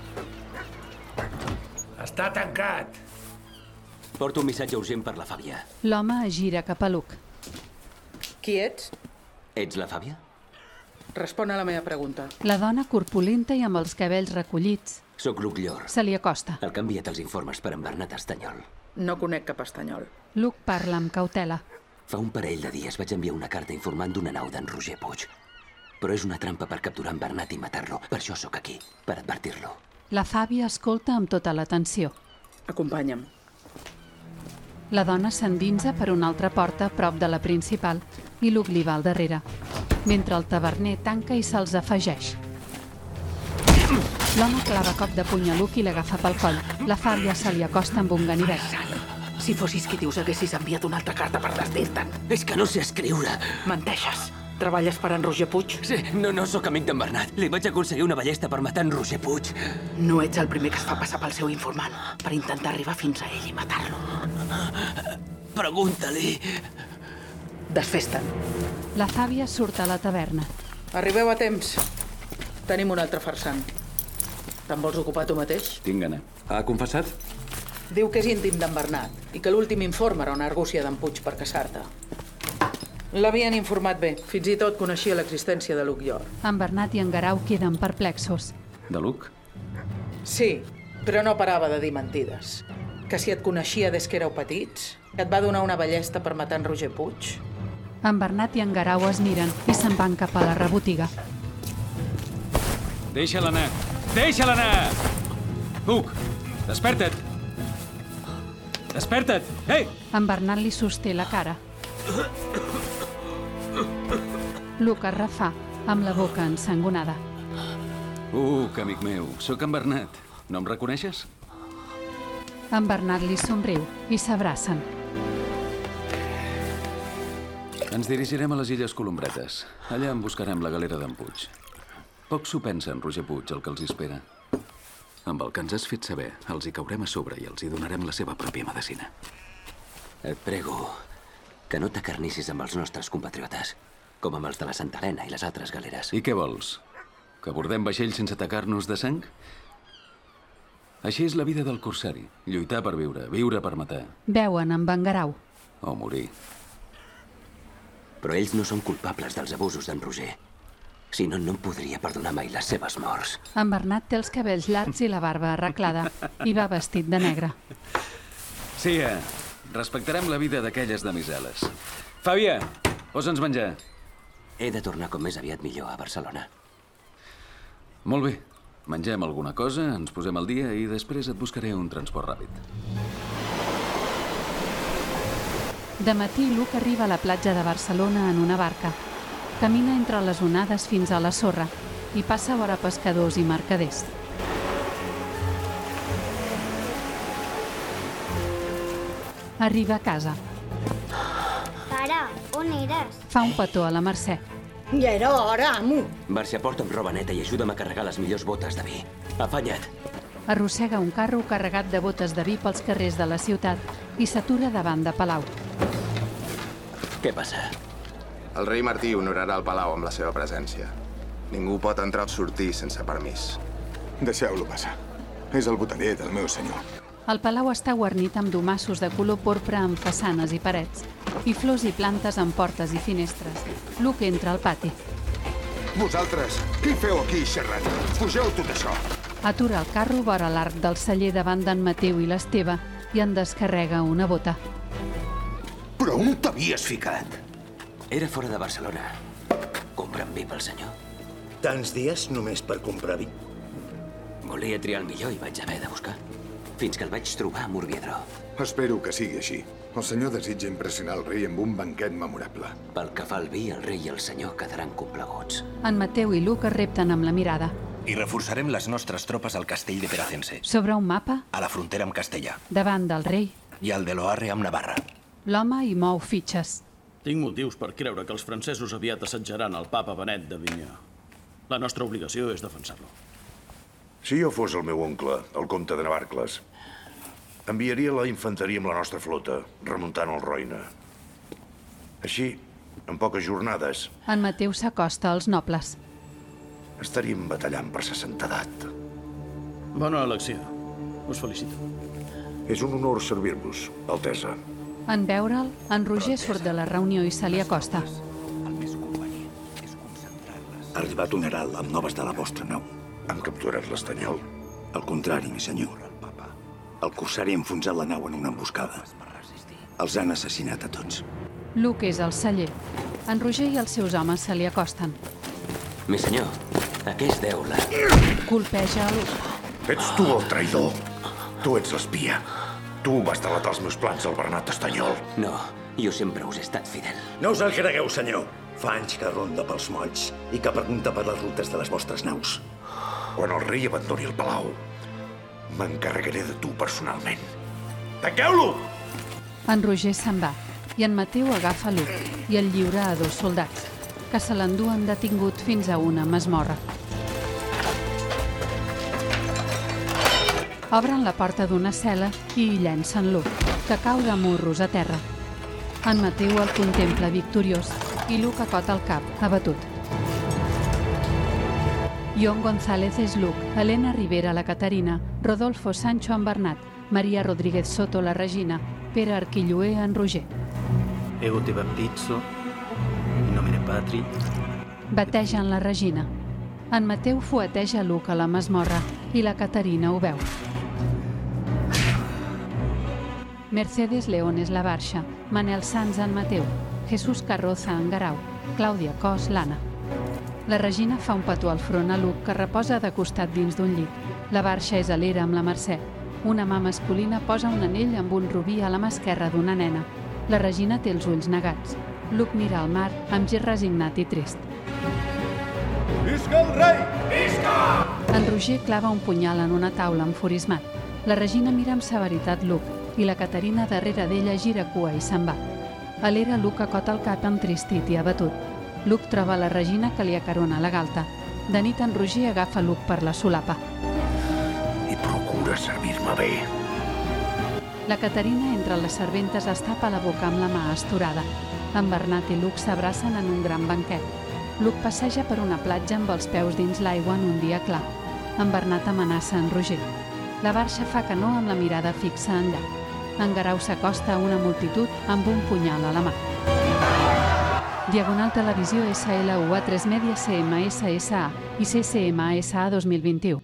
Està tancat. Porto un missatge urgent per la Fàbia. L'home es gira cap a Luke. Qui ets? Ets la Fàbia? Respon a la meva pregunta. La dona corpulenta i amb els cabells recollits Soc Luke Llor. se li acosta. El que ha enviat els informes per en Bernat Estanyol. No conec cap estanyol. Luke parla amb cautela. Fa un parell de dies vaig enviar una carta informant d'una nau d'en Roger Puig. Però és una trampa per capturar en Bernat i matar-lo. Per això sóc aquí, per advertir-lo. La Fàbia escolta amb tota l'atenció. Acompanya'm. La dona s'endinsa per una altra porta prop de la principal i Luke li va al darrere, mentre el taverner tanca i se'ls afegeix. L'home clava cop de puny a Luke i l'agafa pel coll. La Fàbia se li acosta amb un ganivet. Si fossis qui dius, haguessis enviat una altra carta per desdir-te'n. És que no sé escriure. Menteixes. Treballes per en Roger Puig? Sí, no, no sóc amic d'en Bernat. Li vaig aconseguir una ballesta per matar en Roger Puig. No ets el primer que es fa passar pel seu informant per intentar arribar fins a ell i matar-lo. Pregunta-li. Desfés-te'n. La Fàbia surt a la taverna. Arribeu a temps. Tenim un altre farsant. Te'n vols ocupar tu mateix? Tinc gana. Ha confessat? Diu que és íntim d'en Bernat i que l'últim informe era una argúcia d'en Puig per caçar-te. L'havien informat bé. Fins i tot coneixia l'existència de Luke Llor. En Bernat i en Guerau queden perplexos. De Luke? Sí, però no parava de dir mentides. Que si et coneixia des que éreu petits, que et va donar una ballesta per matar en Roger Puig. En Bernat i en Guerau es miren i se'n van cap a la rebotiga. Deixa-la anar! Deixa-la anar! Luke, desperta't! Desperta't! Ei! En Bernat li sosté la cara. Luke es refà, amb la boca ensangonada. Uc, amic meu, sóc en Bernat. No em reconeixes? En Bernat li somriu i s'abracen. Ens dirigirem a les Illes Colombretes. Allà en buscarem la galera d'en Puig. Poc s'ho pensen, Roger Puig, el que els espera. Amb el que ens has fet saber, els hi caurem a sobre i els hi donarem la seva pròpia medicina. Et prego que no t'acarnissis amb els nostres compatriotes, com amb els de la Santa Helena i les altres galeres. I què vols? Que abordem vaixells sense atacar-nos de sang? Així és la vida del corsari. Lluitar per viure, viure per matar. Veuen en Bengarau. O morir. Però ells no són culpables dels abusos d'en Roger. Si no, no em podria perdonar mai les seves morts. En Bernat té els cabells llargs i la barba arreglada i va vestit de negre. Sí, eh? Respectarem la vida d'aquelles damiseles. Fàbia, posa'ns menjar. He de tornar com més aviat millor a Barcelona. Molt bé. Mengem alguna cosa, ens posem al dia i després et buscaré un transport ràpid. De matí, Luc arriba a la platja de Barcelona en una barca. Camina entre les onades fins a la sorra i passa vora pescadors i mercaders. Arriba a casa. Pare, on eres? Fa un petó a la Mercè. Ja era hora, amo. Marcia, porta'm roba neta i ajuda'm a carregar les millors botes de vi. Afanya't. Arrossega un carro carregat de botes de vi pels carrers de la ciutat i s'atura davant de Palau. Què passa? El rei Martí honorarà el palau amb la seva presència. Ningú pot entrar o sortir sense permís. Deixeu-lo passar. És el boteller del meu senyor. El palau està guarnit amb domassos de color porpra en façanes i parets, i flors i plantes en portes i finestres. Luc entra al pati. Vosaltres, què hi feu aquí xerrant? Fugeu tot això. Atura el carro vora l'arc del celler davant d'en Mateu i l'Esteve i en descarrega una bota. Però on t'havies ficat? Era fora de Barcelona. Comprant vi pel senyor. Tants dies només per comprar vi? Volia triar el millor i vaig haver de buscar. Fins que el vaig trobar a Morbiedro. Espero que sigui així. El senyor desitja impressionar el rei amb un banquet memorable. Pel que fa al vi, el rei i el senyor quedaran complaguts. En Mateu i Luc es repten amb la mirada. I reforçarem les nostres tropes al castell de Peracense. Sobre un mapa, A la frontera amb Castellà. davant del rei, I al de l'Oarre amb Navarra. l'home hi mou fitxes. Tinc motius per creure que els francesos aviat assetjaran el papa Benet d'Avinyà. La nostra obligació és defensar-lo. Si jo fos el meu oncle, el comte de Navarcles, enviaria la infanteria amb la nostra flota, remuntant el Roine. Així, en poques jornades, En Mateu s'acosta als nobles. estaríem batallant per sa santedat. Bona elecció. Us felicito. És un honor servir-vos, Altesa. En veure'l, en Roger surt de la reunió i se li acosta. Ha arribat un herald amb noves de la vostra nau. Han capturat l'estanyol? Al contrari, mi senyor. El corsari ha enfonsat la nau en una emboscada. Els han assassinat a tots. Luc és al celler. En Roger i els seus homes se li acosten. Mi senyor, a què es deu la... Colpeja a Luc. Ets tu el traïdor. Tu ets l'espia. Tu vas delatar els meus plans al Bernat Estanyol. No, jo sempre us he estat fidel. No us en cregueu, senyor. Fa anys que ronda pels molls i que pregunta per les rutes de les vostres naus. Quan el rei abandoni el palau, m'encarregaré de tu personalment. Tanqueu-lo! En Roger se'n va i en Mateu agafa Luc i el lliura a dos soldats, que se l'enduen detingut fins a una masmorra. Obren la porta d'una cel·la i hi llencen Luc, que cau de morros a terra. En Mateu el contempla victoriós i Luc acota el cap, abatut. Ion González és Luc, Helena Rivera la Caterina, Rodolfo Sancho en Bernat, Maria Rodríguez Soto la Regina, Pere Arquilloé en Roger. Ego te baptizzo, in nomine Patri. Bategen la Regina. En Mateu fueteja Luc a la masmorra i la Caterina ho veu. Mercedes Leones la Barxa, Manel Sanz en Mateu, Jesús Carroza en Garau, Clàudia Cos l'Anna. La Regina fa un petó al front a Luc, que reposa de costat dins d'un llit. La Barxa és a l'era amb la Mercè. Una mà masculina posa un anell amb un rubí a la mà esquerra d'una nena. La Regina té els ulls negats. Luc mira al mar amb gest resignat i trist. Visca el rei! Visca! En Roger clava un punyal en una taula enfurismat. La Regina mira amb severitat Luke i la Caterina darrere d'ella gira cua i se'n va. A l'era, Luke acota el cap entristit i abatut. Luke troba la Regina que li acarona la galta. De nit, en Roger agafa Luke per la solapa. I procura servir-me bé. La Caterina, entre les serventes, es tapa la boca amb la mà esturada. En Bernat i Luke s'abracen en un gran banquet. Luke passeja per una platja amb els peus dins l'aigua en un dia clar. En Bernat amenaça en Roger. La Barxa fa que no amb la mirada fixa enllà. En Guerau s'acosta a una multitud amb un punyal a la mà. Diagonal Televisió S L U A tres Media C M S S A i C C M A S A dos mil vint-i-u.